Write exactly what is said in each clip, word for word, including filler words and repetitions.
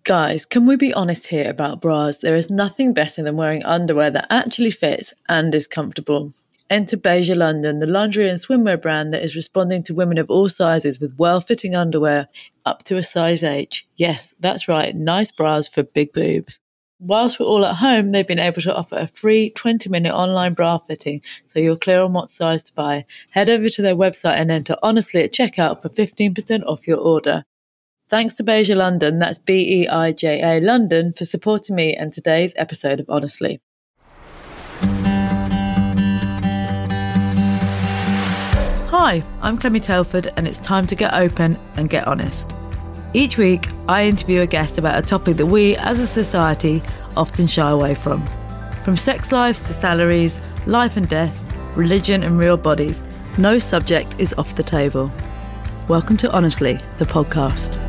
Guys, can we be honest here about bras? There is nothing better than wearing underwear that actually fits and is comfortable. Enter Beija London, the lingerie and swimwear brand that is responding to women of all sizes with well-fitting underwear up to a size H. Yes, that's right, nice bras for big boobs. Whilst we're all at home, they've been able to offer a free twenty-minute online bra fitting, so you're clear on what size to buy. Head over to their website and enter Honestly at checkout for fifteen percent off your order. Thanks to Beija London, that's B E I J A London, for supporting me and today's episode of Honestly. Hi, I'm Clemmy Telford, and it's time to get open and get honest. Each week, I interview a guest about a topic that we, as a society, often shy away from. From sex lives to salaries, life and death, religion and real bodies, no subject is off the table. Welcome to Honestly, the podcast.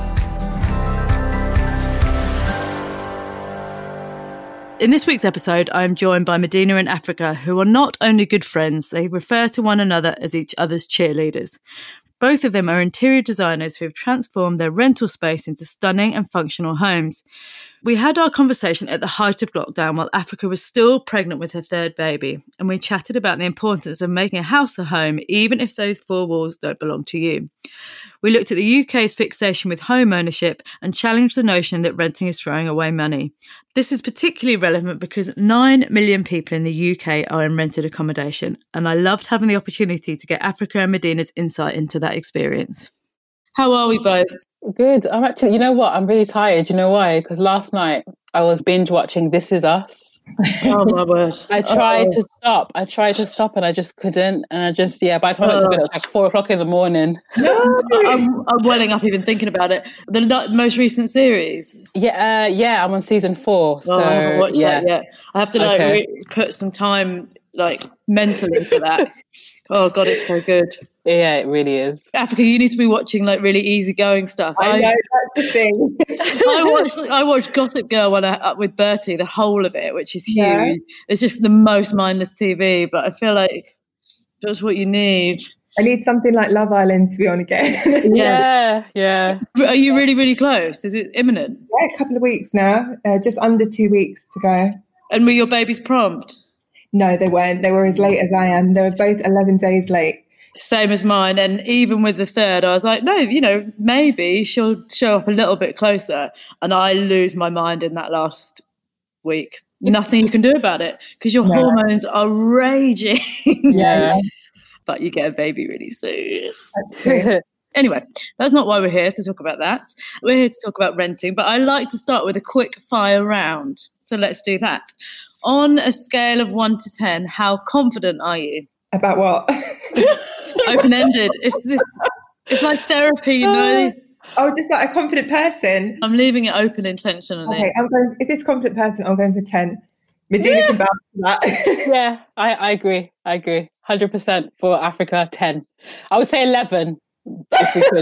In this week's episode, I am joined by Medina and Africa, who are not only good friends, they refer to one another as each other's cheerleaders. Both of them are interior designers who have transformed their rental space into stunning and functional homes. We had our conversation at the height of lockdown while Africa was still pregnant with her third baby, and we chatted about the importance of making a house a home, even if those four walls don't belong to you. We looked at the U K's fixation with home ownership and challenged the notion that renting is throwing away money. This is particularly relevant because nine million people in the U K are in rented accommodation, and I loved having the opportunity to get Africa and Medina's insight into that experience. How are we both? Good. I'm actually, you know what? I'm really tired. You know why? Because last night I was binge watching This Is Us. Oh my word. I tried Uh-oh. to stop. I tried to stop and I just couldn't. And I just, yeah, by the time I went to bed, it was like four o'clock in the morning. No, I'm, I'm welling up even thinking about it. The no- most recent series? Yeah, uh, yeah, I'm on season four. So, oh, I haven't watched yeah. that yet. I have to like Okay. re- put some time like mentally for that. Oh God, it's so good. Yeah, it really is. Africa, you need to be watching like really easygoing stuff. I know, that's the thing. I watched I watched Gossip Girl when I, up with Bertie, the whole of it, which is huge. Yeah. It's just the most mindless T V, but I feel like that's what you need. I need something like Love Island to be on again. Yeah, yeah. Are you really, really close? Is it imminent? Yeah, a couple of weeks now, uh, just under two weeks to go. And were your babies prompt? No, they weren't. They were as late as I am. They were both eleven days late. Same as mine. And even with the third, I was like, no, you know, maybe she'll show up a little bit closer. And I lose my mind in that last week. Nothing you can do about it because your No. hormones are raging. Yeah. But you get a baby really soon. That's true. Anyway, that's not why we're here to talk about that. We're here to talk about renting, but I like to start with a quick fire round. So let's do that. On a scale of one to ten, how confident are you? About what? Open-ended. It's this. It's like therapy, you know. Oh, just like a confident person. I'm leaving it open intentionally. Okay, I'm going. If it's a confident person, I'm going for ten. Medina Yeah. can vouch for that. Yeah, I, I agree. I agree. one hundred percent for Africa, ten. I would say eleven, if we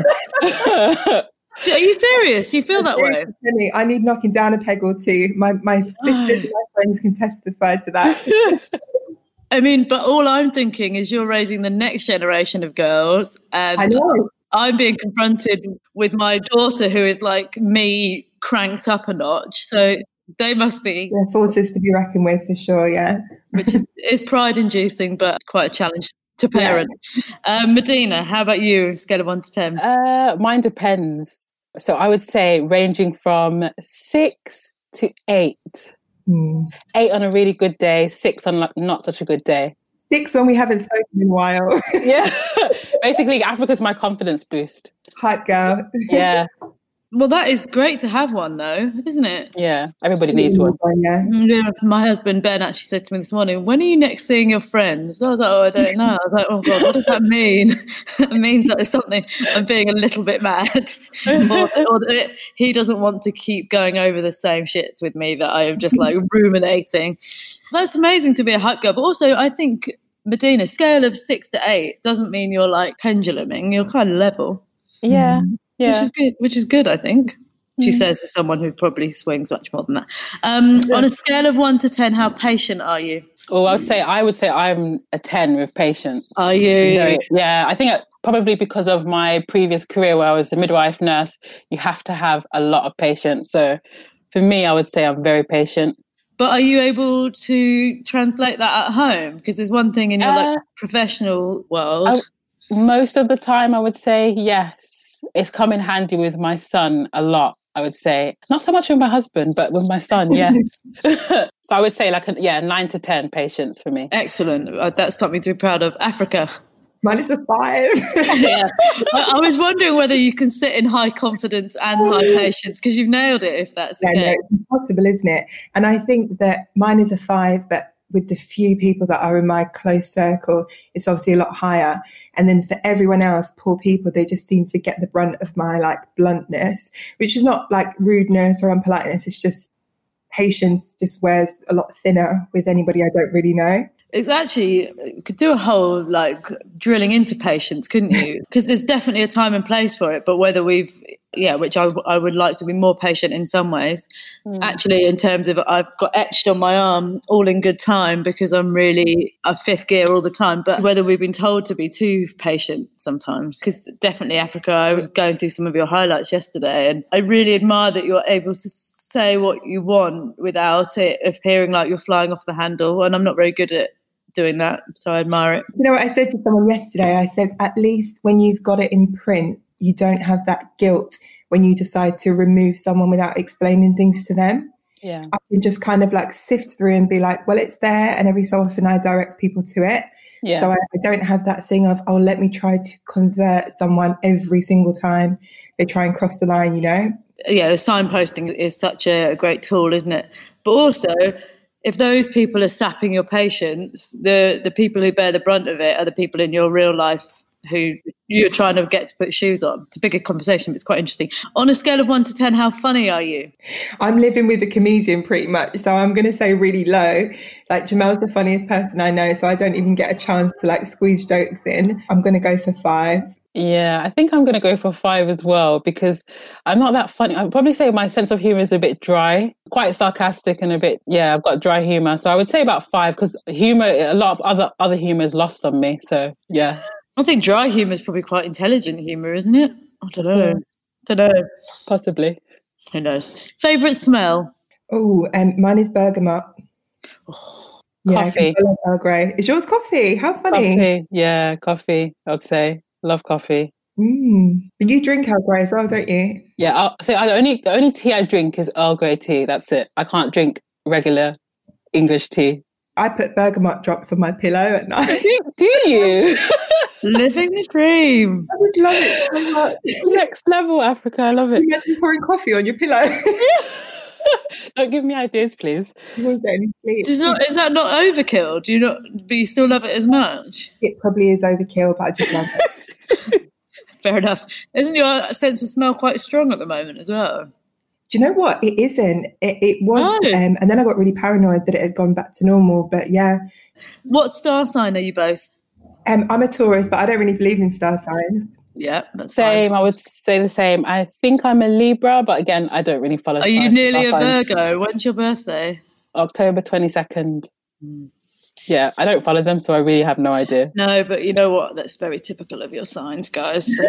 could. Are you serious? You feel that way? I need knocking down a peg or two. My my sisters and my friends can testify to that. I mean, but all I'm thinking is you're raising the next generation of girls, and I know. I'm being confronted with my daughter who is like me cranked up a notch. So they must be, Yeah, forces to be reckoned with for sure. Yeah. which is, is pride inducing, but quite a challenge to parent. Um, Medina, how about you? Scale of one to ten. Uh, mine depends. So I would say ranging from six to eight. Hmm. Eight on a really good day, six on like not such a good day. Six when we haven't spoken in a while. Yeah. Basically, Africa's my confidence boost. Hype girl. Yeah. Well, that is great to have one, though, isn't it? Yeah. Everybody needs one. Yeah. Yeah, my husband Ben actually said to me this morning, when are you next seeing your friends? I was like, oh, I don't know. I was like, oh God, what does that mean? It means that it's something, I'm being a little bit mad. or, or that he doesn't want to keep going over the same shits with me that I am just like ruminating. That's amazing to be a hype girl. But also, I think, Medina, scale of six to eight doesn't mean you're like penduluming. You're kind of level. Yeah. Yeah. Which is good, which is good, I think. She says as someone who probably swings much more than that. Um, on a scale of one to ten, how patient are you? Oh, I would say I would say I'm a ten with patience. Are you? Very- yeah, I think probably because of my previous career where I was a midwife nurse, you have to have a lot of patience. So for me, I would say I'm very patient. But are you able to translate that at home? Because there's one thing in your uh, like professional world. I, most of the time, I would say yes. It's come in handy with my son a lot. I would say not so much with my husband, but with my son, yes. So I would say like a, yeah, nine to ten patience for me. Excellent. Uh, that's something to be proud of. Africa. Mine is a five. Yeah. I, I was wondering whether you can sit in high confidence and high patience, because you've nailed it if that's the yeah, case. No, it's impossible, isn't it? And I think that mine is a five, but with the few people that are in my close circle, it's obviously a lot higher. And then for everyone else, poor people, they just seem to get the brunt of my like bluntness, which is not like rudeness or unpoliteness. It's just patience just wears a lot thinner with anybody I don't really know. It's actually, you could do a whole like drilling into patience, couldn't you? Because there's definitely a time and place for it, but whether we've, yeah, which I, I would like to be more patient in some ways. Mm. Actually, in terms of I've got etched on my arm all in good time because I'm really a fifth gear all the time. But whether we've been told to be too patient sometimes, because definitely Africa, I was going through some of your highlights yesterday, and I really admire that you're able to say what you want without it appearing like you're flying off the handle. And I'm not very good at doing that, so I admire it. You know what I said to someone yesterday? I said, at least when you've got it in print, you don't have that guilt when you decide to remove someone without explaining things to them. Yeah, I can just kind of like sift through and be like, well, it's there, and every so often I direct people to it. Yeah. So I, I don't have that thing of, oh, let me try to convert someone every single time they try and cross the line, you know? Yeah, the signposting is such a great tool, isn't it? But also, if those people are sapping your patience, the, the people who bear the brunt of it are the people in your real life who you're trying to get to put shoes on. It's a bigger conversation, but it's quite interesting. On a scale of one to ten, how funny are you? I'm living with a comedian pretty much, so I'm going to say really low. Like, Jamel's the funniest person I know, so I don't even get a chance to like squeeze jokes in. I'm going to go for five. Yeah, I think I'm going to go for five as well, because I'm not that funny. I'd probably say my sense of humour is a bit dry, quite sarcastic and a bit, yeah, I've got dry humour. So I would say about five, because humour, a lot of other, other humour is lost on me. So, yeah. I think dry humour is probably quite intelligent humour, isn't it? I don't know. Yeah. don't know. Possibly. Who knows? Favourite smell? Oh, and um, mine is bergamot. Oh, yeah, coffee. Earl Grey. Is yours coffee? How funny. Coffee, yeah, coffee, I'd say. Love coffee. Mm. But you drink Earl Grey as well, don't you? Yeah, I'll, so I, the only the only tea I drink is Earl Grey tea. That's it. I can't drink regular English tea. I put bergamot drops on my pillow at night. Do, do you? Living the dream. I would love it so much. Next level, Africa. I love it. You imagine pouring coffee on your pillow. Don't give me ideas, please. You won't get any sleep. Is, not, is that not overkill? Do you not? But you still love it as much? It probably is overkill, but I just love it. Fair enough. Isn't your sense of smell quite strong at the moment as well? Do you know what? It isn't. It, it was, oh. um, and then I got really paranoid that it had gone back to normal. But yeah. What star sign are you both? Um, I'm a Taurus, but I don't really believe in star signs. Yeah, that's same. fine. I would say the same. I think I'm a Libra, but again, I don't really follow. Are you nearly a Virgo? When's your birthday? October twenty-second. Mm. Yeah, I don't follow them, so I really have no idea. No, but you know what? That's very typical of your signs, guys. So,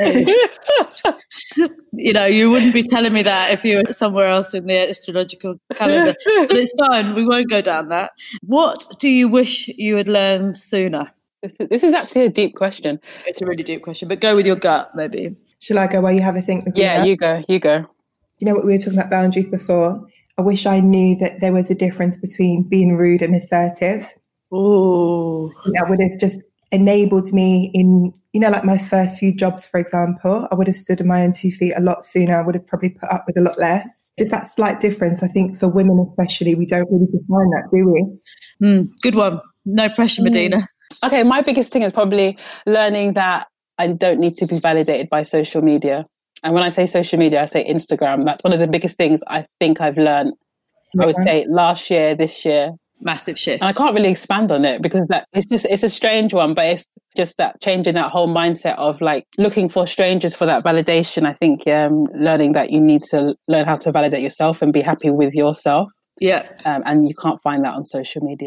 you know, you wouldn't be telling me that if you were somewhere else in the astrological calendar. But it's fine. We won't go down that. What do you wish you had learned sooner? This is, this is actually a deep question. It's a really deep question, but go with your gut, maybe. Shall I go while you have a think? Yeah, that? you go. You go. You know what, we were talking about boundaries before. I wish I knew that there was a difference between being rude and assertive. Oh, that would have just enabled me in, you know, like my first few jobs, for example. I would have stood on my own two feet a lot sooner. I would have probably put up with a lot less. Just that slight difference. I think for women especially, we don't really define that, do we? Mm, good one. No pressure, Medina. Mm. Okay, my biggest thing is probably learning that I don't need to be validated by social media. And when I say social media, I say Instagram. That's one of the biggest things I think I've learned. Yeah. I would say last year, this year. Massive shift. And I can't really expand on it because that it's just it's a strange one, but it's just that changing that whole mindset of like looking for strangers for that validation. I think um, learning that you need to learn how to validate yourself and be happy with yourself. Yeah. Um, and you can't find that on social media.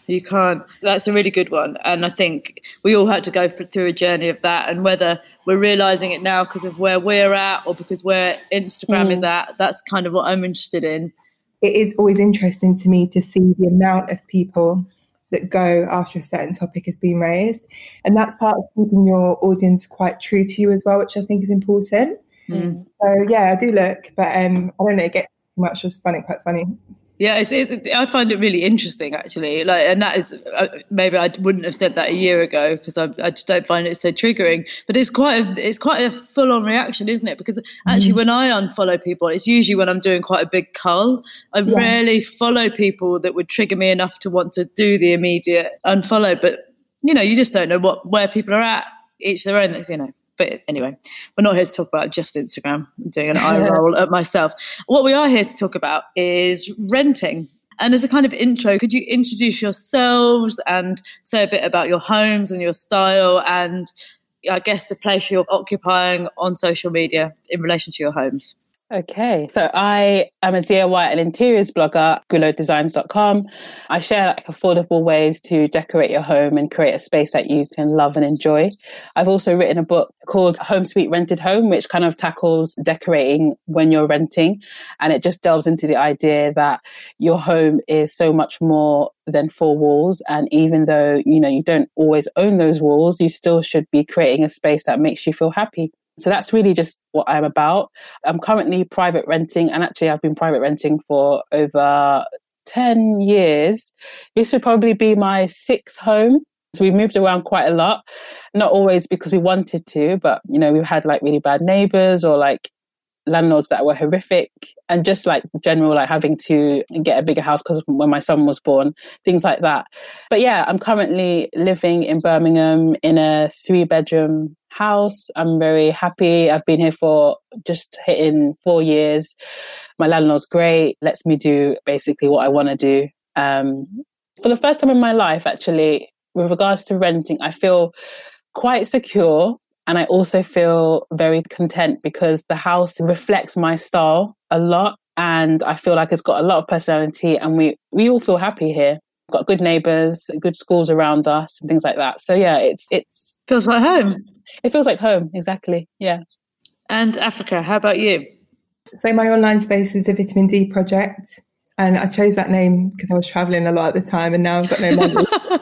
You can't. That's a really good one. And I think we all had to go through a journey of that. And whether we're realising it now because of where we're at or because where Instagram mm. is at, that's kind of what I'm interested in. It is always interesting to me to see the amount of people that go after a certain topic has been raised. And that's part of keeping your audience quite true to you as well, which I think is important. Mm. So, yeah, I do look, but um, I don't know, it gets too much. Just find it quite funny. Yeah, it's, it's, I find it really interesting, actually. Like, and that is uh, maybe I wouldn't have said that a year ago because I, I just don't find it so triggering. But it's quite a it's quite a full on reaction, isn't it? Because actually, mm. when I unfollow people, it's usually when I'm doing quite a big cull. I yeah. rarely follow people that would trigger me enough to want to do the immediate unfollow. But you know, you just don't know what where people are at. Each their own. That's you know. But anyway, we're not here to talk about just Instagram. I'm doing an eye roll at myself. What we are here to talk about is renting. And as a kind of intro, could you introduce yourselves and say a bit about your homes and your style and I guess the place you're occupying on social media in relation to your homes? Okay, so I am a D I Y and interiors blogger, gulo designs dot com. I share like affordable ways to decorate your home and create a space that you can love and enjoy. I've also written a book called Home Sweet Rented Home, which kind of tackles decorating when you're renting. And it just delves into the idea that your home is so much more than four walls. And even though, you know, you don't always own those walls, you still should be creating a space that makes you feel happy. So that's really just what I'm about. I'm currently private renting, and actually I've been private renting for over ten years. This would probably be my sixth home. So we've moved around quite a lot, not always because we wanted to, but, you know, we've had like really bad neighbours or like landlords that were horrific, and just like general, like having to get a bigger house because when my son was born, things like that. But yeah, I'm currently living in Birmingham in a three bedroom house. I'm very happy. I've been here for just hitting four years. My landlord's great, lets me do basically what I want to do. Um, for the first time in my life, actually, with regards to renting, I feel quite secure. And I also feel very content because the house reflects my style a lot. And I feel like it's got a lot of personality, and we, we all feel happy here. We've got good neighbours, good schools around us and things like that. So yeah, it's it's feels like home. It feels like home, exactly. Yeah. And Africa, how about you? So my online space is a vitamin D project. And I chose that name because I was travelling a lot at the time, and now I've got no money.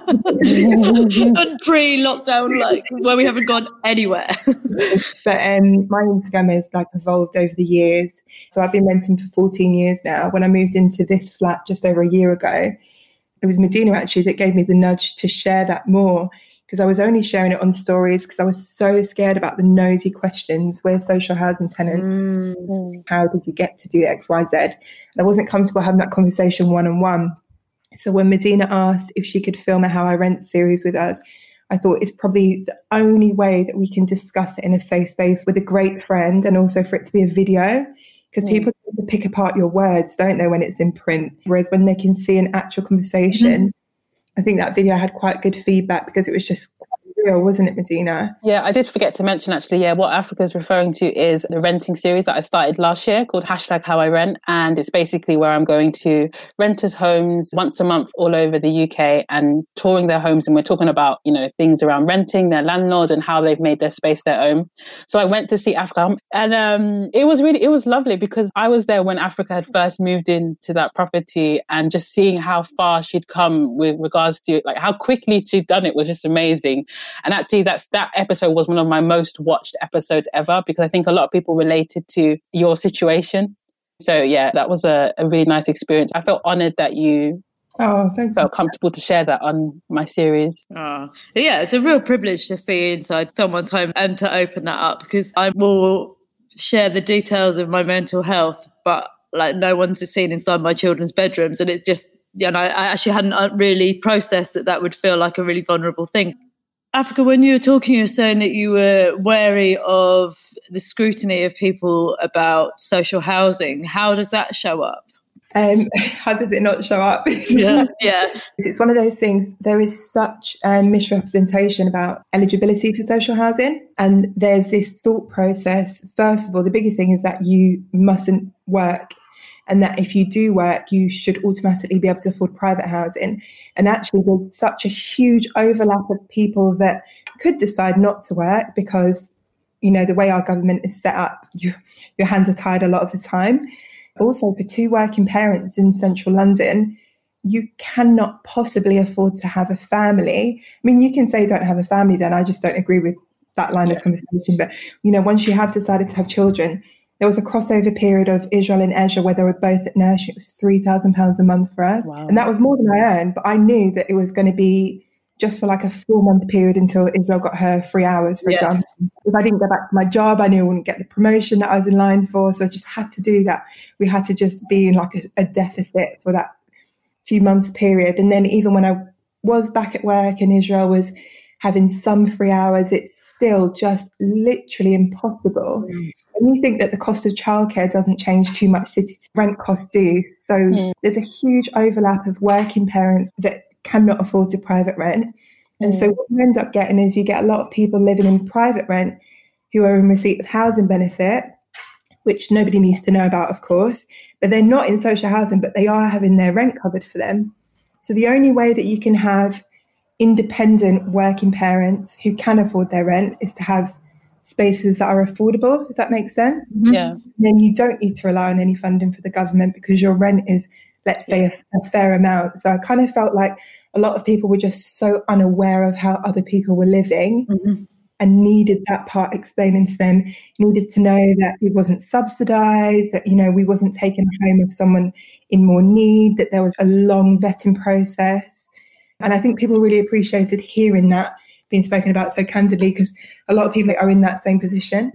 Pre-lockdown, like where we haven't gone anywhere. But um, my Instagram has like evolved over the years. So I've been renting for fourteen years now. When I moved into this flat just over a year ago, it was Medina actually that gave me the nudge to share that more, because I was only sharing it on stories because I was so scared about the nosy questions. We're social housing tenants. Mm. How did you get to do X, Y, Z? And I wasn't comfortable having that conversation one-on-one. So when Medina asked if she could film a How I Rent series with us, I thought it's probably the only way that we can discuss it in a safe space with a great friend, and also for it to be a video. Because mm. people tend to pick apart your words, don't they, when it's in print? Whereas when they can see an actual conversation, mm-hmm. I think that video had quite good feedback because it was just quite real, wasn't it, Medina? Yeah, I did forget to mention actually, yeah, what Africa is referring to is the renting series that I started last year called Hashtag How I Rent. And it's basically where I'm going to renters' homes once a month all over the U K and touring their homes. And we're talking about, you know, things around renting, their landlord, and how they've made their space their own. So I went to see Africa, and um, it was really, it was lovely because I was there when Africa had first moved into that property, and just seeing how far she'd come with regards to like how quickly she'd done it was just amazing. And actually that's that episode was one of my most watched episodes ever, because I think a lot of people related to your situation. So yeah, that was a, a really nice experience. I felt honoured that you oh, thank felt you. comfortable to share that on my series. Oh. Yeah, it's a real privilege to see inside someone's home and to open that up, because I will share the details of my mental health, but like no one's seen inside my children's bedrooms. And it's just, you know, I actually hadn't really processed that that would feel like a really vulnerable thing. Africa, when you were talking, you were saying that you were wary of the scrutiny of people about social housing. How does that show up? Um, how does it not show up? Yeah, yeah. It's one of those things. There is such a misrepresentation about eligibility for social housing. And there's this thought process. First of all, the biggest thing is that you mustn't work. and that if you do work, you should automatically be able to afford private housing. And actually, there's such a huge overlap of people that could decide not to work because, you know, the way our government is set up, you, your hands are tied a lot of the time. Also, for two working parents in central London, you cannot possibly afford to have a family. I mean, you can say don't have a family then. I just don't agree with that line yeah. of conversation. But, you know, once you have decided to have children, there was a crossover period of Israel and Ezra where they were both at nursery. It was three thousand pounds a month for us. Wow. And that was more than I earned. But I knew that it was going to be just for like a four-month period until Israel got her free hours, for yeah. example. If I didn't go back to my job, I knew I wouldn't get the promotion that I was in line for. So I just had to do that. We had to just be in like a, a deficit for that few months period. And then even when I was back at work and Israel was having some free hours, it's still just literally impossible. Mm. And you think that the cost of childcare doesn't change too much, city rent costs do. So mm. there's a huge overlap of working parents that cannot afford to private rent. And mm. so what you end up getting is you get a lot of people living in private rent who are in receipt of housing benefit, which nobody needs to know about, of course, but they're not in social housing, but they are having their rent covered for them. So the only way that you can have independent working parents who can afford their rent is to have spaces that are affordable, if that makes sense. Yeah. And then you don't need to rely on any funding for the government because your rent is, let's say, yeah. a, a fair amount. So I kind of felt like a lot of people were just so unaware of how other people were living mm-hmm. and needed that part explaining to them, needed to know that it wasn't subsidised, that, you know, we wasn't taking home of someone in more need, that there was a long vetting process. And I think people really appreciated hearing that being spoken about so candidly because a lot of people are in that same position.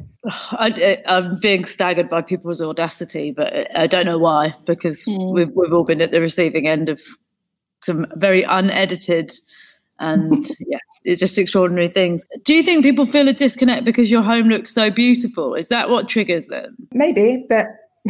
I, I'm being staggered by people's audacity, but I don't know why, because mm. we've, we've all been at the receiving end of some very unedited and yeah, it's just extraordinary things. Do you think people feel a disconnect because your home looks so beautiful? Is that what triggers them? Maybe, but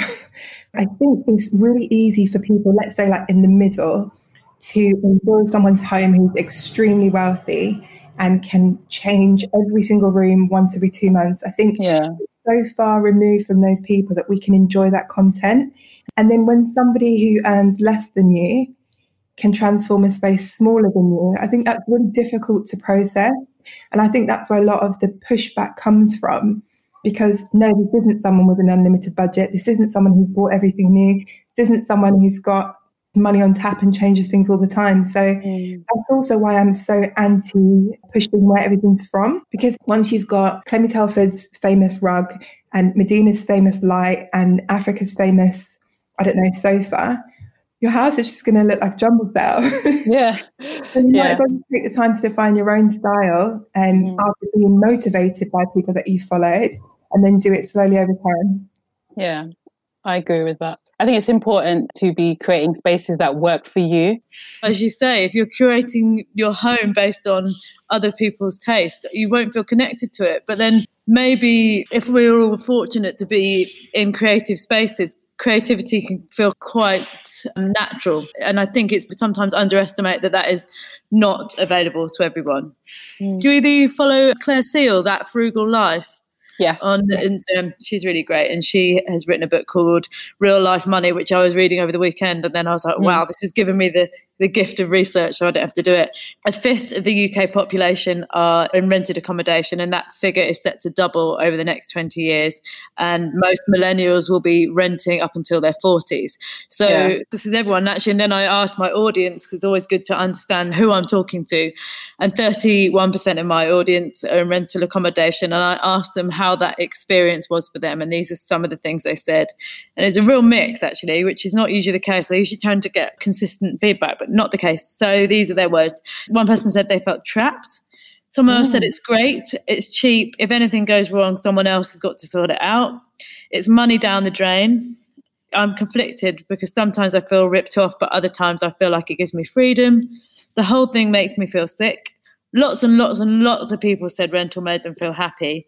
I think it's really easy for people, let's say like in the middle, to enjoy someone's home who's extremely wealthy and can change every single room once every two months. I think yeah. it's so far removed from those people that we can enjoy that content. And then when somebody who earns less than you can transform a space smaller than you, I think that's really difficult to process. And I think that's where a lot of the pushback comes from. Because no, this isn't someone with an unlimited budget. This isn't someone who's bought everything new. This isn't someone who's got money on tap and changes things all the time. So mm. that's also why I'm so anti pushing where everything's from. Because once you've got Clement Telford's famous rug and Medina's famous light and Africa's famous, I don't know, sofa, your house is just going to look like a jumble sale. Yeah. So you yeah. might as well take the time to define your own style and mm. after being motivated by people that you followed and then do it slowly over time. Yeah, I agree with that. I think it's important to be creating spaces that work for you. As you say, if you're curating your home based on other people's taste, you won't feel connected to it. But then maybe if we're all fortunate to be in creative spaces, creativity can feel quite natural. And I think it's sometimes underestimate that that is not available to everyone. Mm. Do either you follow Claire Seal, That Frugal Life? Yes. On Instagram, she's really great. And she has written a book called Real Life Money, which I was reading over the weekend. And then I was like, wow, this has given me the, the gift of research, so I don't have to do it. A fifth of the U K population are in rented accommodation, and that figure is set to double over the next twenty years. And most millennials will be renting up until their forties. So yeah. This is everyone, actually. And then I asked my audience, because it's always good to understand who I'm talking to. And thirty-one percent of my audience are in rental accommodation. And I asked them how that experience was for them. And these are some of the things they said. And it's a real mix, actually, which is not usually the case. They usually tend to get consistent feedback, but not the case. So these are their words. One person said they felt trapped. Someone else said it's great, it's cheap. If anything goes wrong, someone else has got to sort it out. It's money down the drain. I'm conflicted because sometimes I feel ripped off, but other times I feel like it gives me freedom. The whole thing makes me feel sick. Lots and lots and lots of people said rental made them feel happy.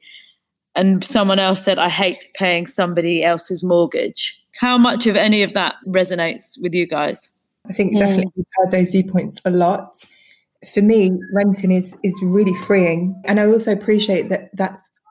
And someone else said, I hate paying somebody else's mortgage. How much of any of that resonates with you guys? I think definitely we've heard those viewpoints a lot. For me, renting is is really freeing. And I also appreciate that that's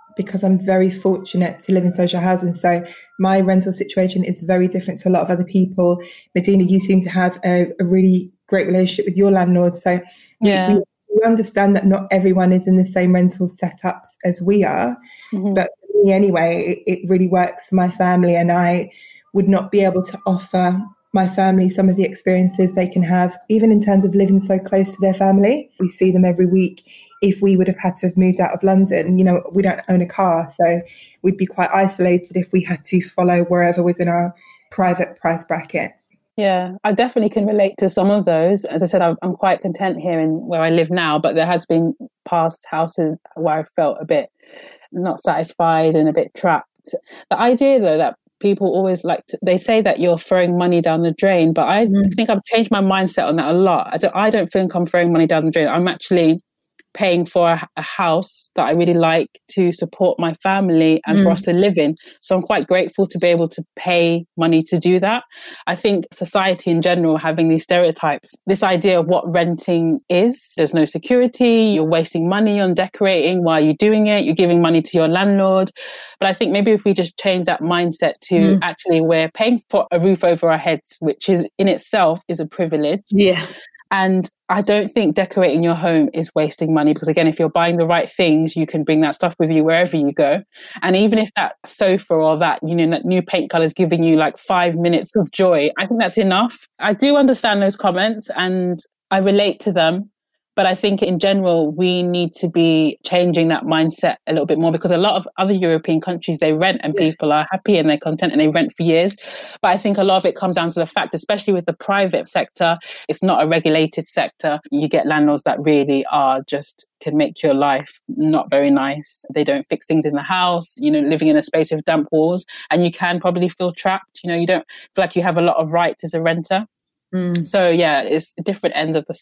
because I'm very fortunate to live in social housing. So my rental situation is very different to a lot of other people. Medina, you seem to have a, a really great relationship with your landlord. So yeah. we, we understand that not everyone is in the same rental setups as we are. Mm-hmm. But for me anyway, it, it really works for my family, and I would not be able to offer my family some of the experiences they can have, even in terms of living so close to their family. We see them every week. If we would have had to have moved out of London, you know, we don't own a car, so we'd be quite isolated if we had to follow wherever was in our private price bracket. Yeah, I definitely can relate to some of those. As I said, I'm, I'm quite content here in where I live now, but there has been past houses where I felt a bit not satisfied and a bit trapped. The idea, though, that people always like to, they say that you're throwing money down the drain, but I mm. think I've changed my mindset on that a lot. I don't, I don't think I'm throwing money down the drain. I'm actually paying for a, a house that I really like to support my family and mm. for us to live in. So I'm quite grateful to be able to pay money to do that. I think society in general having these stereotypes, this idea of what renting is, there's no security, you're wasting money on decorating while you're doing it, you're giving money to your landlord. But I think maybe if we just change that mindset to mm. actually we're paying for a roof over our heads, which is in itself is a privilege. Yeah. And I don't think decorating your home is wasting money, because again, if you're buying the right things, you can bring that stuff with you wherever you go. And even if that sofa or that, you know, that new paint color is giving you like five minutes of joy, I think that's enough. I do understand those comments and I relate to them. But I think in general, we need to be changing that mindset a little bit more, because a lot of other European countries, they rent and yeah. people are happy and they're content and they rent for years. But I think a lot of it comes down to the fact, especially with the private sector, it's not a regulated sector. You get landlords that really are just can make your life not very nice. They don't fix things in the house, you know, living in a space with damp walls, and you can probably feel trapped. You know, you don't feel like you have a lot of rights as a renter. Mm. So yeah, it's different ends of the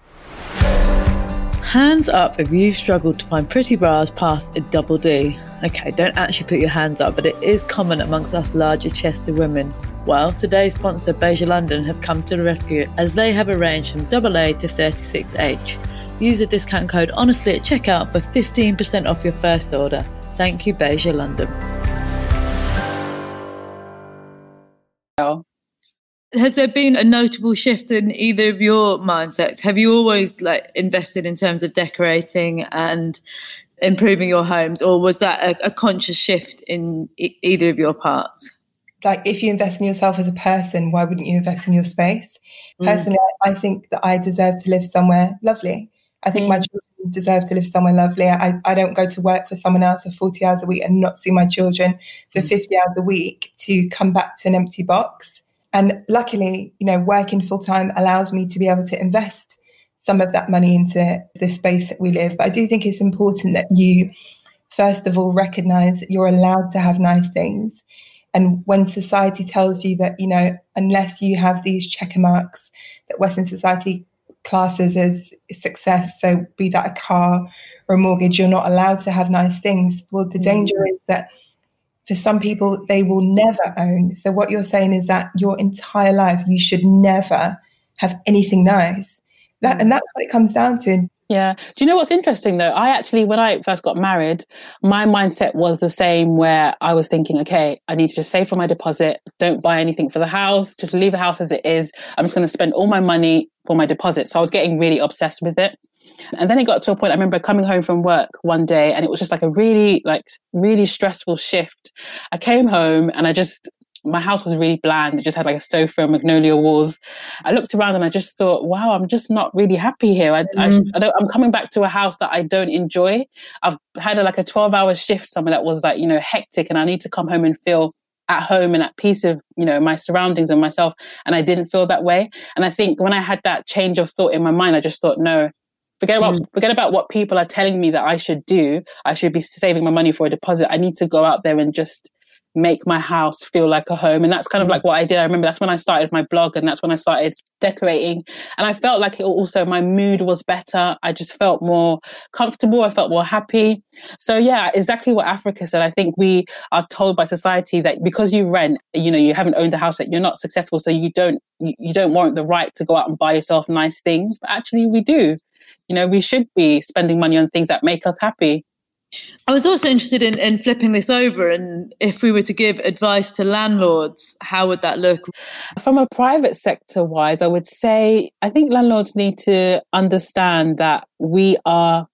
Hands up if you've struggled to find pretty bras past a double D. Okay, don't actually put your hands up, but it is common amongst us larger chested women. Well, today's sponsor, Beija London, have come to the rescue, as they have a range from double A to thirty-six H. Use the discount code HONESTLY at checkout for fifteen percent off your first order. Thank you, Beija London. Has there been a notable shift in either of your mindsets? Have you always like invested in terms of decorating and improving your homes, or was that a, a conscious shift in e- either of your parts? Like, if you invest in yourself as a person, why wouldn't you invest in your space? Mm. Personally, I think that I deserve to live somewhere lovely. I think mm. my children deserve to live somewhere lovely. I, I don't go to work for someone else for forty hours a week and not see my children for mm. fifty hours a week to come back to an empty box. And luckily, you know, working full time allows me to be able to invest some of that money into the space that we live. But I do think it's important that you, first of all, recognize that you're allowed to have nice things. And when society tells you that, you know, unless you have these checker marks that Western society classes as success, so be that a car or a mortgage, you're not allowed to have nice things. Well, the danger is that for some people, they will never own. So what you're saying is that your entire life, you should never have anything nice. That, and that's what it comes down to. Yeah. Do you know what's interesting though? I actually, when I first got married, my mindset was the same, where I was thinking, okay, I need to just save for my deposit. Don't buy anything for the house. Just leave the house as it is. I'm just going to spend all my money for my deposit. So I was getting really obsessed with it. And then it got to a point, I remember coming home from work one day and it was just like a really, like really stressful shift. I came home and I just, my house was really bland. It just had like a sofa and magnolia walls. I looked around and I just thought, wow, I'm just not really happy here. I, mm. I, I don't, I'm coming back to a house that I don't enjoy. I've had a, like a twelve hour shift somewhere that was like, you know, hectic, and I need to come home and feel at home and at peace of, you know, my surroundings and myself. And I didn't feel that way. And I think when I had that change of thought in my mind, I just thought, no, Forget about mm. forget about what people are telling me that I should do. I should be saving my money for a deposit. I need to go out there and just make my house feel like a home. And that's kind of like what I did. I remember that's when I started my blog, and that's when I started decorating. And I felt like it also, my mood was better. I just felt more comfortable. I felt more happy. So yeah, exactly what Africa said. I think we are told by society that because you rent, you know, you haven't owned a house, that you're not successful. So you don't, you, you don't warrant the right to go out and buy yourself nice things. But actually we do. You know, we should be spending money on things that make us happy. I was also interested in, in flipping this over, and if we were to give advice to landlords, how would that look? From a private sector wise, I would say I think landlords need to understand that we are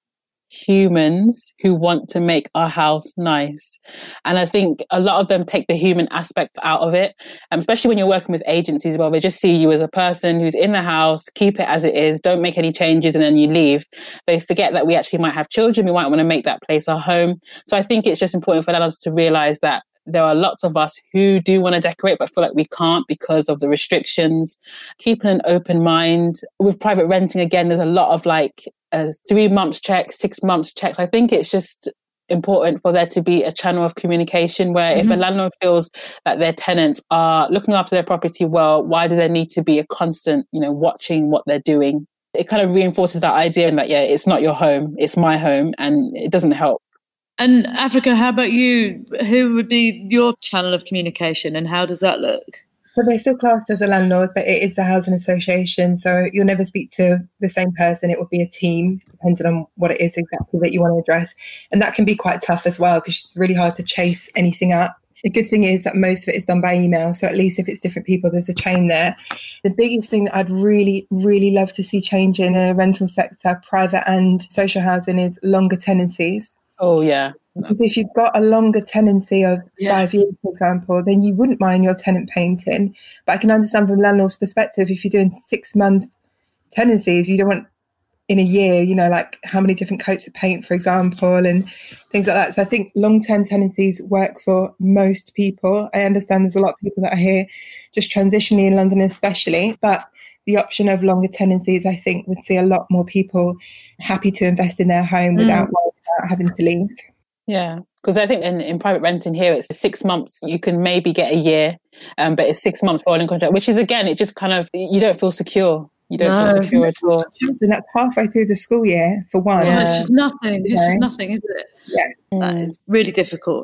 humans who want to make our house nice. And I think a lot of them take the human aspect out of it, um, especially when you're working with agencies. Well, they just see you as a person who's in the house, keep it as it is, don't make any changes, and then you leave. They forget that we actually might have children, we might want to make that place our home. So I think it's just important for landlords to realize that there are lots of us who do want to decorate but feel like we can't because of the restrictions. Keeping an open mind. With private renting, again, there's a lot of like uh, three months checks, six months checks. I think it's just important for there to be a channel of communication where mm-hmm. if a landlord feels that their tenants are looking after their property well, why do there need to be a constant, you know, watching what they're doing? It kind of reinforces that idea and that, yeah, it's not your home, it's my home, and it doesn't help. And Africa, how about you? Who would be your channel of communication and how does that look? So they're still classed as a landlord, but it is a housing association. So you'll never speak to the same person. It will be a team, depending on what it is exactly that you want to address. And that can be quite tough as well, because it's really hard to chase anything up. The good thing is that most of it is done by email. So at least if it's different people, there's a chain there. The biggest thing that I'd really, really love to see change in a rental sector, private and social housing, is longer tenancies. Oh, yeah. Because if you've got a longer tenancy of yes. five years, for example, then you wouldn't mind your tenant painting. But I can understand from landlord's perspective, if you're doing six-month tenancies, you don't want in a year, you know, like how many different coats of paint, for example, and things like that. So I think long-term tenancies work for most people. I understand there's a lot of people that are here just transitionally in London especially, but the option of longer tenancies, I think, would see a lot more people happy to invest in their home without, mm. without having to leave. Yeah, because I think in, in private renting here, it's six months. You can maybe get a year, um, but it's six months rolling contract, which is, again, it just kind of, you don't feel secure. You don't no. feel secure at all. And that's halfway through the school year for one. Yeah. It's just nothing. It's just nothing, isn't it? Yeah. That is really difficult.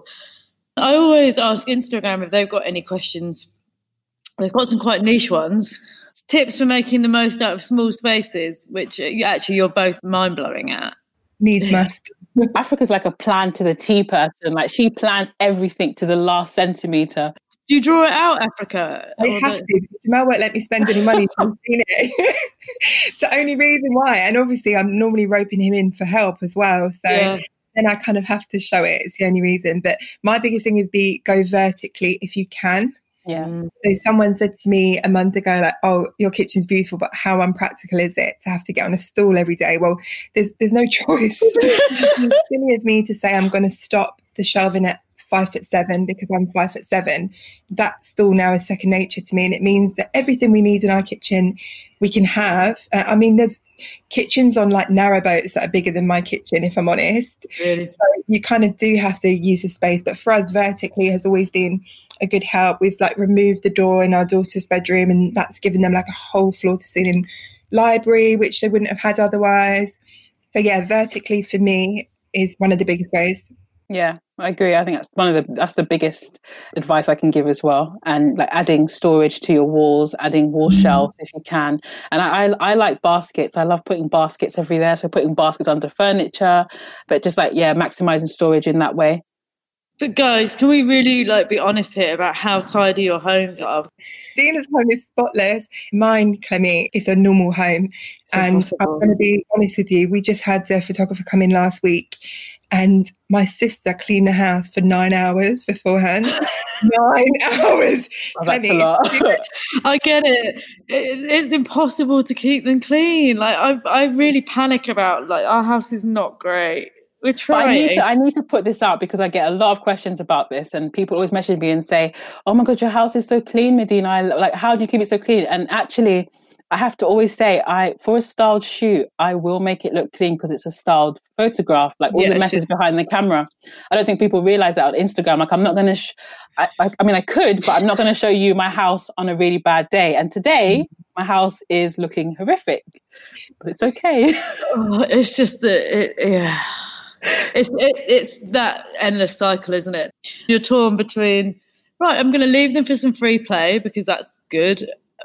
I always ask Instagram if they've got any questions. They've got some quite niche ones. Tips for making the most out of small spaces, which you, actually you're both mind-blowing at. Needs must. Africa's like a plan to the T person. Like she plans everything to the last centimetre. Do you draw it out, Africa? I have the... to. Jamal won't let me spend any money to seen it. It's the only reason why. And obviously I'm normally roping him in for help as well. So yeah. then I kind of have to show it. It's the only reason. But my biggest thing would be go vertically if you can. Yeah. So someone said to me a month ago, like, oh, your kitchen's beautiful, but how unpractical is it to have to get on a stool every day? Well, there's there's no choice. It's silly of me to say I'm going to stop the shelving at five foot seven because I'm five foot seven. That stool now is second nature to me. And it means that everything we need in our kitchen, we can have. Uh, I mean, there's kitchens on like narrow boats that are bigger than my kitchen, if I'm honest. Really? So you kind of do have to use the space. But for us, vertically has always been a good help. We've like removed the door in our daughter's bedroom, and that's given them like a whole floor to ceiling library, which they wouldn't have had otherwise. So yeah, vertically for me is one of the biggest ways. Yeah, I agree. I think that's one of the that's the biggest advice I can give as well. And like adding storage to your walls, adding wall mm. shelves if you can. And I, I I like baskets. I love putting baskets everywhere. So putting baskets under furniture, but just like yeah, maximizing storage in that way. But guys, can we really like be honest here about how tidy your homes are? Dina's home is spotless. Mine, Clemmy, is a normal home. So and possible. I'm going to be honest with you. We just had a photographer come in last week, and my sister cleaned the house for nine hours beforehand. nine hours. Oh, that's a lot. I get it. it. It's impossible to keep them clean. Like I, I really panic about like our house is not great. We're trying. I need to I need to put this out because I get a lot of questions about this, and people always message me and say, "Oh my God, your house is so clean, Medina. I, like, how do you keep it so clean?" And actually, I have to always say, I for a styled shoot, I will make it look clean because it's a styled photograph. Like all yeah, the messes behind the camera. I don't think people realize that on Instagram. Like I'm not going to. Sh- I, I, I mean, I could, but I'm not going to show you my house on a really bad day. And today, my house is looking horrific, but it's okay. Oh, it's just that, it, yeah. It's it, it's that endless cycle, isn't it? You're torn between, right, I'm going to leave them for some free play because that's good,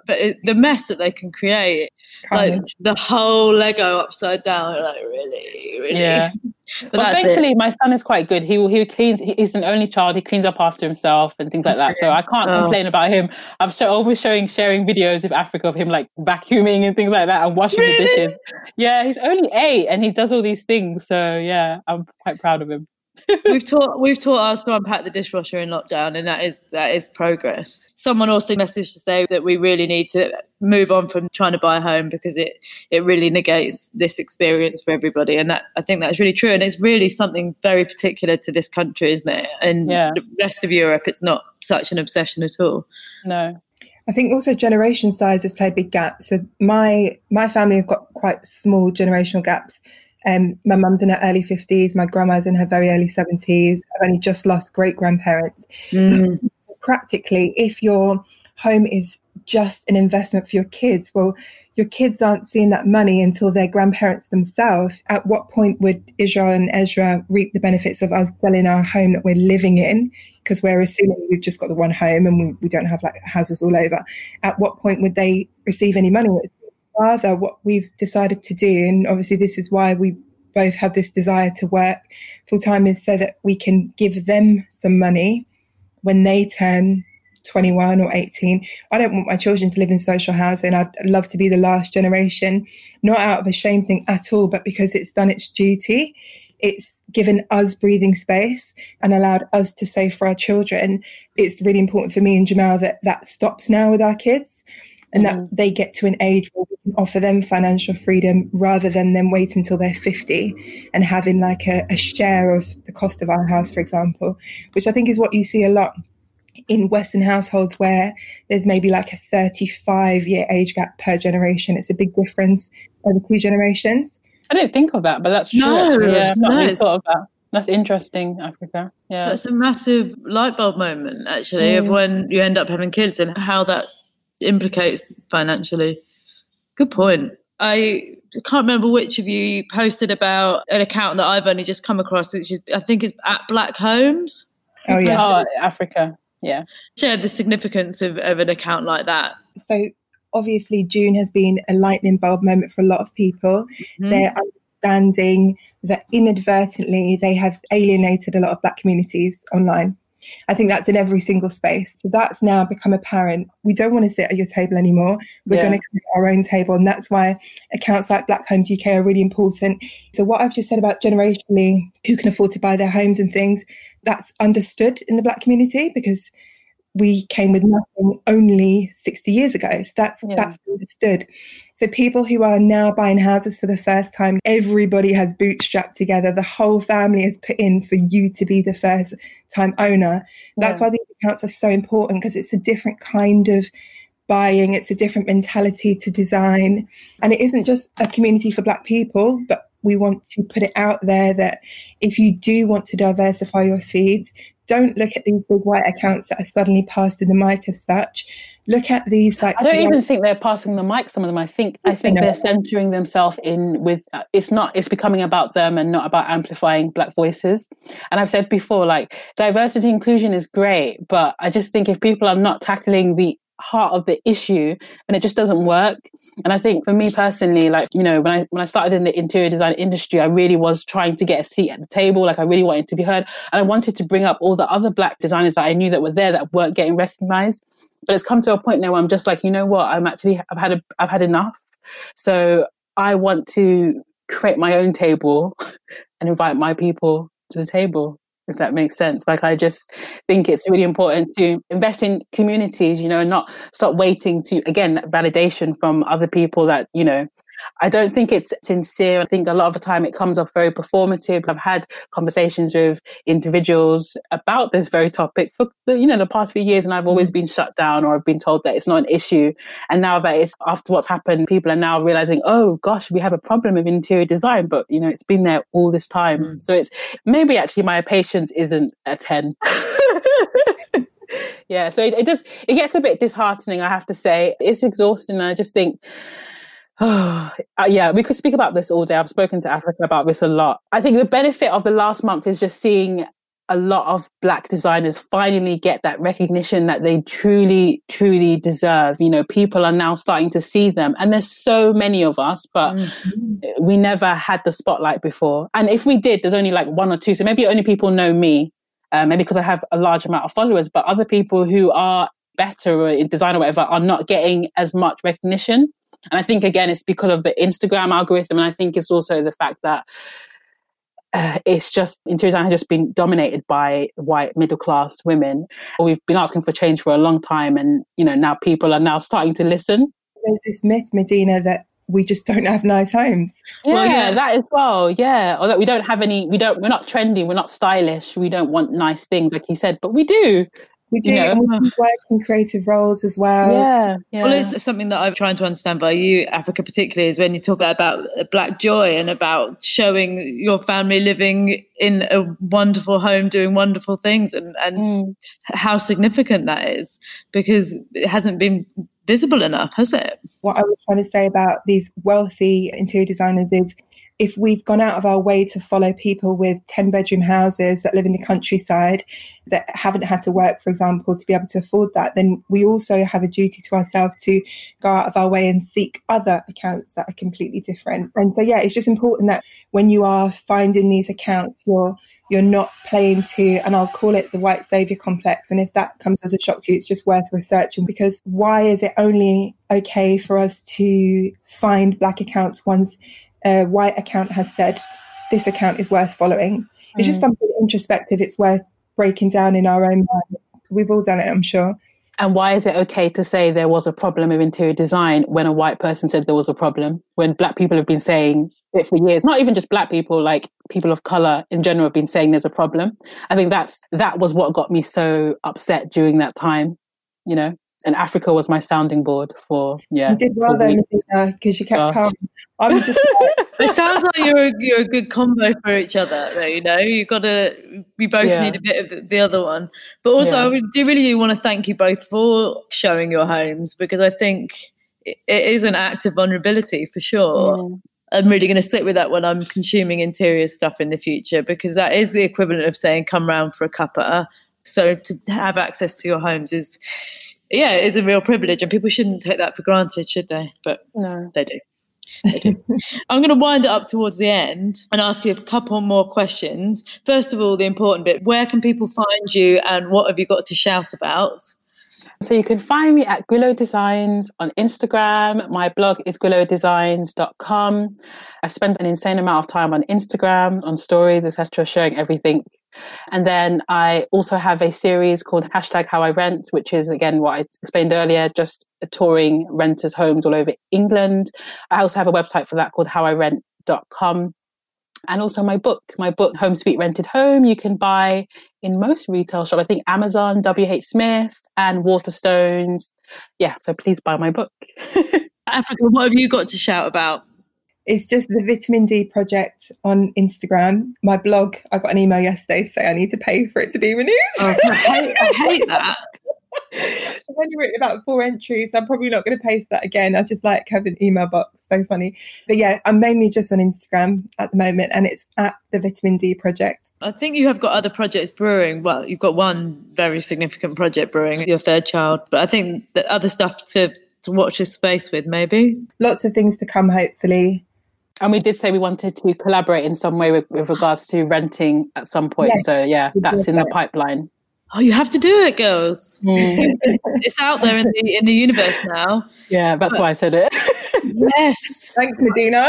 but it, the mess that they can create, Carnage. like the whole Lego upside down, like really, really. Yeah. But well, that's thankfully, it. my son is quite good. He he cleans. He's an only child. He cleans up after himself and things like that. So I can't Oh. complain about him. I'm so always showing sharing videos of Africa of him like vacuuming and things like that and washing Really? the dishes. Yeah, he's only eight and he does all these things. So yeah, I'm quite proud of him. we've taught we've taught us to unpack the dishwasher in lockdown, and that is that is progress. Someone also messaged to say that we really need to move on from trying to buy a home because it it really negates this experience for everybody, and that I think that's really true, and it's really something very particular to this country, isn't it? And Yeah. the rest of Europe, it's not such an obsession at all. No. I think also generation sizes play a big gap. So my my family have got quite small generational gaps. Um, my mum's in her early fifties, my grandma's in her very early seventies. I've only just lost great grandparents. Mm. Practically, if your home is just an investment for your kids, well, your kids aren't seeing that money until their grandparents themselves. At what point would Israel and Ezra reap the benefits of us selling our home that we're living in? Because we're assuming we've just got the one home and we, we don't have like houses all over. At what point would they receive any money? Rather, what we've decided to do, and obviously this is why we both have this desire to work full time, is so that we can give them some money when they turn twenty-one or eighteen. I don't want my children to live in social housing. I'd love to be the last generation, not out of a shame thing at all, but because it's done its duty. It's given us breathing space and allowed us to save for our children. It's really important for me and Jamal that that stops now with our kids. And that they get to an age where we can offer them financial freedom rather than them wait until they're fifty and having like a, a share of the cost of our house, for example, which I think is what you see a lot in Western households where there's maybe like a thirty-five year age gap per generation. It's a big difference over two generations. I didn't think of that, but that's true. No, actually. Yeah, I've not no, really it's- thought of that. That's interesting, Africa. Yeah. That's a massive light bulb moment, actually, of Mm. when you end up having kids and how that implicates financially. Good point. I can't remember which of you posted about an account that I've only just come across, which is, I think is at Black Homes. Oh, yeah. Oh, Africa. Yeah. Shared the significance of, of an account like that. So obviously June has been a lightning bulb moment for a lot of people. Mhm. They're understanding that inadvertently they have alienated a lot of Black communities online. I think that's in every single space. So that's now become apparent. We don't want to sit at your table anymore. We're Yeah. going to create our own table. And that's why accounts like Black Homes U K are really important. So what I've just said about generationally, who can afford to buy their homes and things, that's understood in the Black community because we came with nothing only sixty years ago. So that's, Yeah. that's understood. So people who are now buying houses for the first time, everybody has bootstrapped together. The whole family has put in for you to be the first time owner. That's Yeah. why these accounts are so important, because it's a different kind of buying. It's a different mentality to design. And it isn't just a community for Black people, but we want to put it out there that if you do want to diversify your feeds, don't look at these big white accounts that are suddenly passed in the mic as such. Look at these like I don't even think they're passing the mic. Some of them, I think, I think No. they're centering themselves in with. Uh, it's not. It's becoming about them and not about amplifying Black voices. And I've said before, like diversity inclusion is great, but I just think if people are not tackling the heart of the issue, and it just doesn't work. And I think for me personally, like, you know, when I when I started in the interior design industry, I really was trying to get a seat at the table. Like I really wanted to be heard, and I wanted to bring up all the other Black designers that I knew that were there that weren't getting recognized. But it's come to a point now where I'm just like, you know what, I'm actually I've had a, I've had enough. So I want to create my own table and invite my people to the table, if that makes sense. Like, I just think it's really important to invest in communities, you know, and not stop waiting to, again, that validation from other people that, you know, I don't think it's sincere. I think a lot of the time it comes off very performative. I've had conversations with individuals about this very topic for the, you know, the past few years, and I've always been shut down, or I've been told that it's not an issue. And now that it's after what's happened, people are now realizing, oh gosh, we have a problem with interior design, but you know, it's been there all this time. Mm. So it's maybe actually my patience isn't a ten. Yeah, so it, it just it gets a bit disheartening, I have to say. It's exhausting. I just think, oh, uh, yeah, we could speak about this all day. I've spoken to Africa about this a lot. I think the benefit of the last month is just seeing a lot of Black designers finally get that recognition that they truly, truly deserve. You know, people are now starting to see them. And there's so many of us, but mm-hmm. we never had the spotlight before. And if we did, there's only like one or two. So maybe only people know me, uh, maybe because I have a large amount of followers, but other people who are better in design or whatever are not getting as much recognition. And I think, again, it's because of the Instagram algorithm. And I think it's also the fact that Uh, it's just, interior design has just been dominated by white middle-class women. We've been asking for change for a long time, and, you know, now people are now starting to listen. There's this myth, Medina, that we just don't have nice homes. Yeah, well, yeah, that as well, yeah. Or that we don't have any, we don't, we're not trendy, we're not stylish, we don't want nice things, like you said, but we do. We do, you know? and we can work in creative roles as well. Yeah, yeah. Well, it's something that I'm trying to understand by you, Africa, particularly, is when you talk about Black joy and about showing your family living in a wonderful home, doing wonderful things, and, and mm. how significant that is, because it hasn't been visible enough, has it? What I was trying to say about these wealthy interior designers is, if we've gone out of our way to follow people with ten bedroom houses that live in the countryside that haven't had to work, for example, to be able to afford that, then we also have a duty to ourselves to go out of our way and seek other accounts that are completely different. And so, yeah, it's just important that when you are finding these accounts, you're you're not playing to, and I'll call it the white savior complex. And if that comes as a shock to you, it's just worth researching, because why is it only okay for us to find Black accounts once a white account has said this account is worth following? It's mm. just something introspective. It's worth breaking down in our own mind. We've all done it, I'm sure. And why is it okay to say there was a problem with interior design when a white person said there was a problem, when Black people have been saying it for years? Not even just Black people, like people of colour in general have been saying there's a problem. I think that's that was what got me so upset during that time, you know. And Africa was my sounding board for, yeah. You did well though, because you kept oh. calm. I'm just. It sounds like you're a, you're a good combo for each other, though. You know, you've got to. We both yeah. need a bit of the, the other one, but also yeah. I do really want to thank you both for showing your homes, because I think it, it is an act of vulnerability for sure. Mm. I'm really going to sit with that when I'm consuming interior stuff in the future, because that is the equivalent of saying, "Come round for a cuppa." So to have access to your homes is. Yeah, it is a real privilege, and people shouldn't take that for granted, should they? But no, they do. They do. I'm going to wind it up towards the end and ask you a couple more questions. First of all, the important bit, where can people find you and what have you got to shout about? So you can find me at Gwillow Designs on Instagram. My blog is gwillow designs dot com. I spend an insane amount of time on Instagram, on stories, et cetera, showing everything. And then I also have a series called Hashtag How I Rent, which is, again, what I explained earlier, just touring renters' homes all over England. I also have a website for that called how I rent dot com. And also my book, my book, Home Sweet Rented Home, you can buy in most retail shops. I think Amazon, W H Smith and Waterstones. Yeah, so please buy my book. Africa, what have you got to shout about? It's just the Vitamin D Project on Instagram. My blog, I got an email yesterday saying I need to pay for it to be renewed. Oh, I, hate, I hate that. I've only written about four entries, so I'm probably not going to pay for that again. I just like having an email box. So funny. But yeah, I'm mainly just on Instagram at the moment, and it's at the Vitamin D Project. I think you have got other projects brewing. Well, you've got one very significant project brewing, your third child. But I think the other stuff to, to watch this space with, maybe. Lots of things to come, hopefully. And we did say we wanted to collaborate in some way with, with regards to renting at some point. Yes, so yeah, that's in the pipeline. Oh, you have to do it, girls. Mm. It's out there in the in the universe now. Yeah, that's but, why I said it. Yes. Thanks, Medina.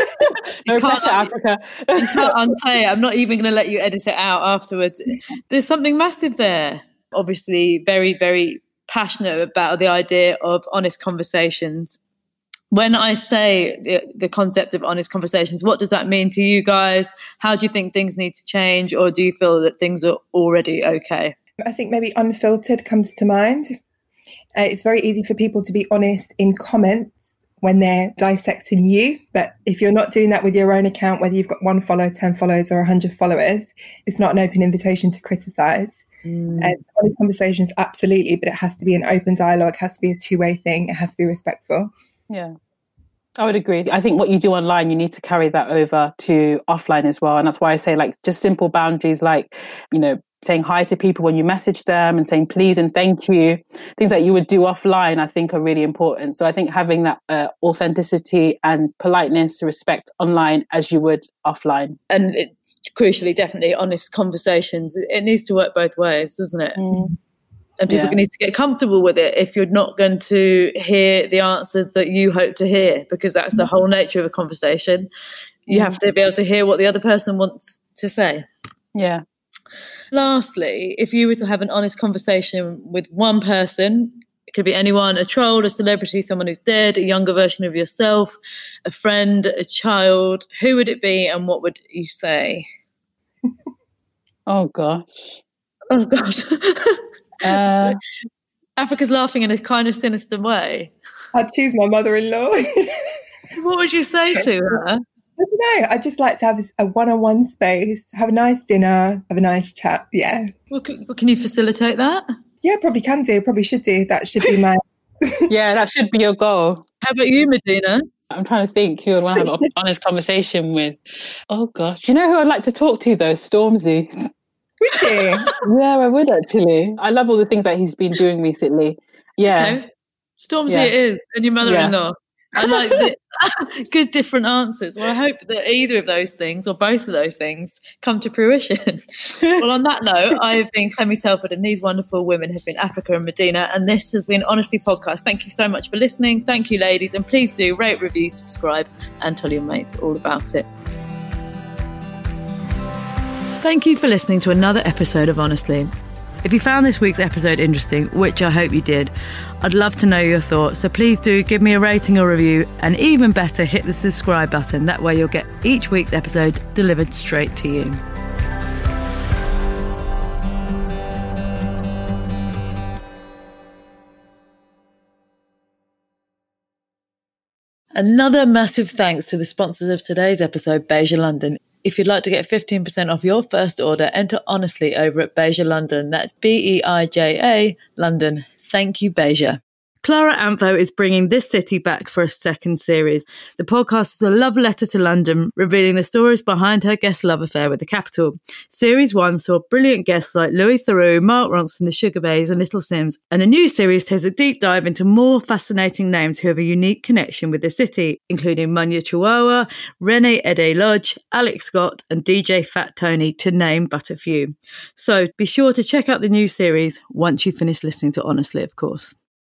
No pressure, Africa. You can't unsay it. I'm not even going to let you edit it out afterwards. There's something massive there. Obviously, very, very passionate about the idea of honest conversations. When I say the, the concept of honest conversations, what does that mean to you guys? How do you think things need to change, or do you feel that things are already okay? I think maybe unfiltered comes to mind. Uh, it's very easy for people to be honest in comments when they're dissecting you. But if you're not doing that with your own account, whether you've got one follower, ten followers or one hundred followers, it's not an open invitation to criticise. Mm. Uh, honest conversations, absolutely, but it has to be an open dialogue, it has to be a two-way thing, it has to be respectful. Yeah. I would agree. I think what you do online, you need to carry that over to offline as well. And that's why I say, like, just simple boundaries, like, you know, saying hi to people when you message them and saying please and thank you, things that you would do offline, I think are really important. So I think having that uh, authenticity and politeness, respect online as you would offline. And it's crucially, definitely honest conversations. It needs to work both ways, doesn't it? Mm. And people Yeah. need to get comfortable with it if you're not going to hear the answer that you hope to hear, because that's the whole nature of a conversation. You Mm. have to be able to hear what the other person wants to say. Yeah. Lastly, if you were to have an honest conversation with one person, it could be anyone, a troll, a celebrity, someone who's dead, a younger version of yourself, a friend, a child, who would it be and what would you say? Oh, gosh. Oh, God. Uh, Africa's laughing in a kind of sinister way. I'd choose my mother-in-law. What would you say to her? I don't know. I just like to have a one-on-one space, have a nice dinner, have a nice chat. Yeah. Well, can, well, can you facilitate that? Yeah, probably can do. Probably should do. That should be my... yeah, that should be your goal. How about you, Medina? I'm trying to think who I'd want to have an honest conversation with. Oh, gosh. You know who I'd like to talk to, though? Stormzy. Would you? Yeah, I would, actually. I love all the things that he's been doing recently. Yeah. Okay. Stormzy Yeah. it is, and your mother-in-law. I like the good different answers. Well, I hope that either of those things or both of those things come to fruition. Well, on that note, I have been Clemmie Telford and these wonderful women have been Africa and Medina, and this has been Honestly Podcast. Thank you so much for listening. Thank you, ladies, and please do rate, review, subscribe, and tell your mates all about it. Thank you for listening to another episode of Honestly. If you found this week's episode interesting, which I hope you did, I'd love to know your thoughts. So please do give me a rating or review, and even better, hit the subscribe button. That way you'll get each week's episode delivered straight to you. Another massive thanks to the sponsors of today's episode, Beija London. If you'd like to get fifteen percent off your first order, enter Honestly over at Beija London. That's B E I J A London. Thank you, Beija. Clara Amvo is bringing This City back for a second series. The podcast is a love letter to London, revealing the stories behind her guest love affair with the capital. Series one saw brilliant guests like Louis Theroux, Mark Ronson, the Sugarbabes and Little Sims. And the new series takes a deep dive into more fascinating names who have a unique connection with the city, including Munya Chihuahua, Rene Ede-Lodge, Alex Scott and D J Fat Tony, to name but a few. So be sure to check out the new series once you finish listening to Honestly, of course.